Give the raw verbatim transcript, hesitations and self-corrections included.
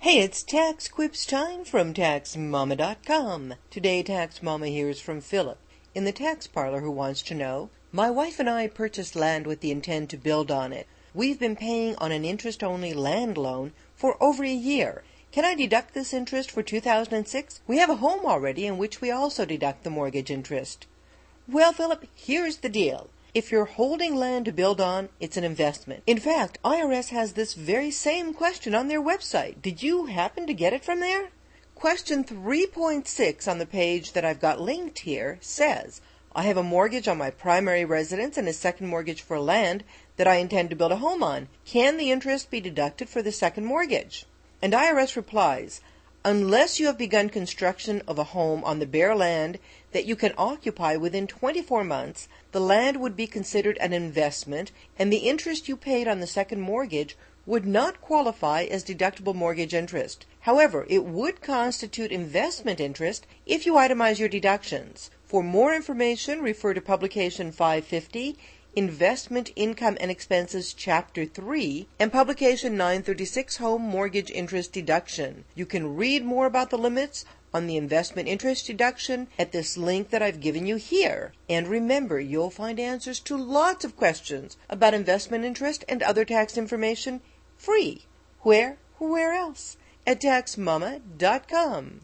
Hey, it's Tax Quips time from Tax Mama dot com. Today, Tax Mama hears from Philip in the tax parlor who wants to know, my wife and I purchased land with the intent to build on it. We've been paying on an interest-only land loan for over a year. Can I deduct this interest for two thousand six? We have a home already in which we also deduct the mortgage interest. Well, Philip, here's the deal. If you're holding land to build on, it's an investment. In fact, I R S has this very same question on their website. Did you happen to get it from there? Question three point six on the page that I've got linked here says, I have a mortgage on my primary residence and a second mortgage for land that I intend to build a home on. Can the interest be deducted for the second mortgage? And I R S replies, unless you have begun construction of a home on the bare land that you can occupy within twenty-four months, the land would be considered an investment, and the interest you paid on the second mortgage would not qualify as deductible mortgage interest. However, it would constitute investment interest if you itemize your deductions. For more information, refer to Publication five fifty, Investment Income and Expenses, Chapter three, and Publication nine thirty-six, Home Mortgage Interest Deduction. You can read more about the limits on the investment interest deduction at this link that I've given you here. And remember, you'll find answers to lots of questions about investment interest and other tax information free. Where? Where else? At Tax Mama dot com.